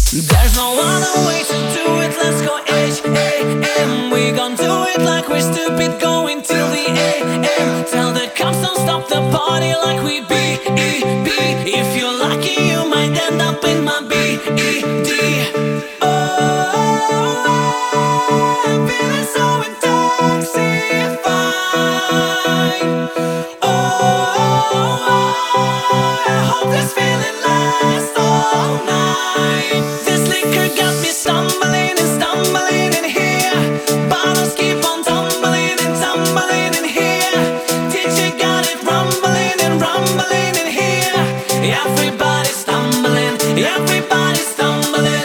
There's no other way to do it, let's go H-A-M. We gon' do it like we're stupid, going till the A-M. Tell the cops don't stop the party like we B-E-B. If you're lucky you might end up in my B-E-D. Oh, I'm feeling so intoxicated. Oh, I hope this feeling lasts all night. This liquor got me stumbling and stumbling in here. Bottles keep on tumbling and tumbling in here. DJ got it rumbling and rumbling in here. Everybody's stumbling, everybody's stumbling.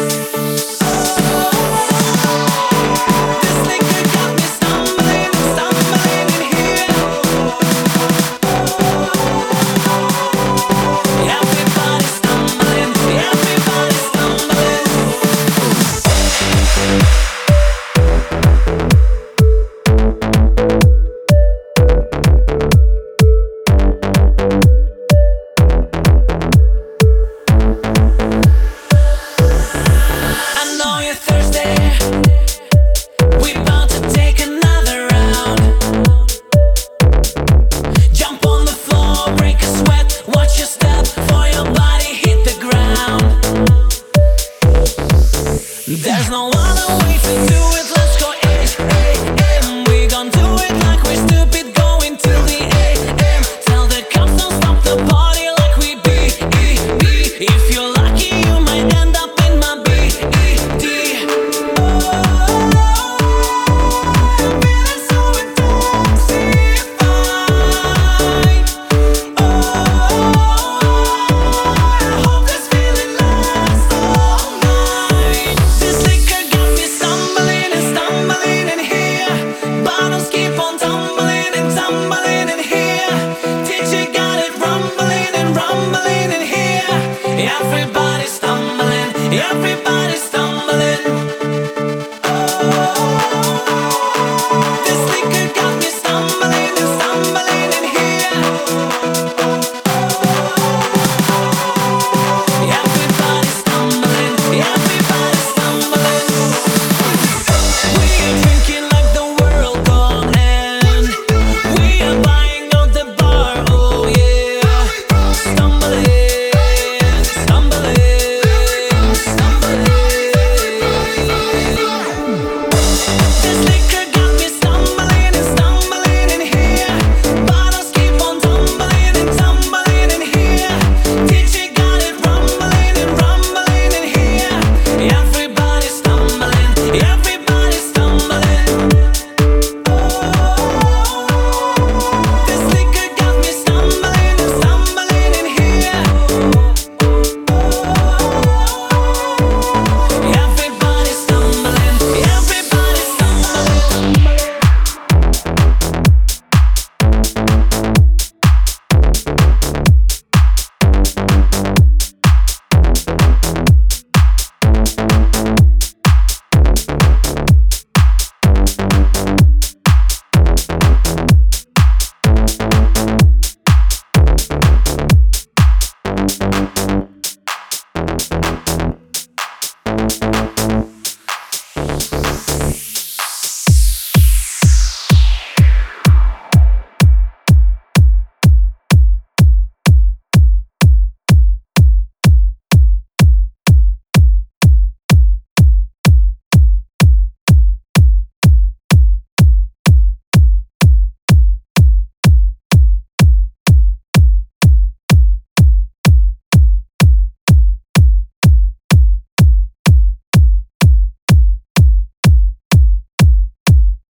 This liquor got me stumbling and stumbling in here. Everybody's stumbling, everybody's stumbling. I know you're thirsty. We bout to take another round. Jump on the floor, break a sweat, watch your step for your body hit the ground. There's no other way to do it, let's go H-A-M. We gon' do it like we're stupid, going till the A-M. Tell the cops don't stop the party like we B-E-B. If you're lucky you might end up in my B-E-D. Oh, I'm feeling so intoxicated. Oh, I hope this feeling lasts all night. This liquor got me stumbling and stumbling in here. Bottles keep on tumbling and tumbling in here. DJ got it rumbling and rumbling in here. Everybody's stumbling, everybody's stumbling.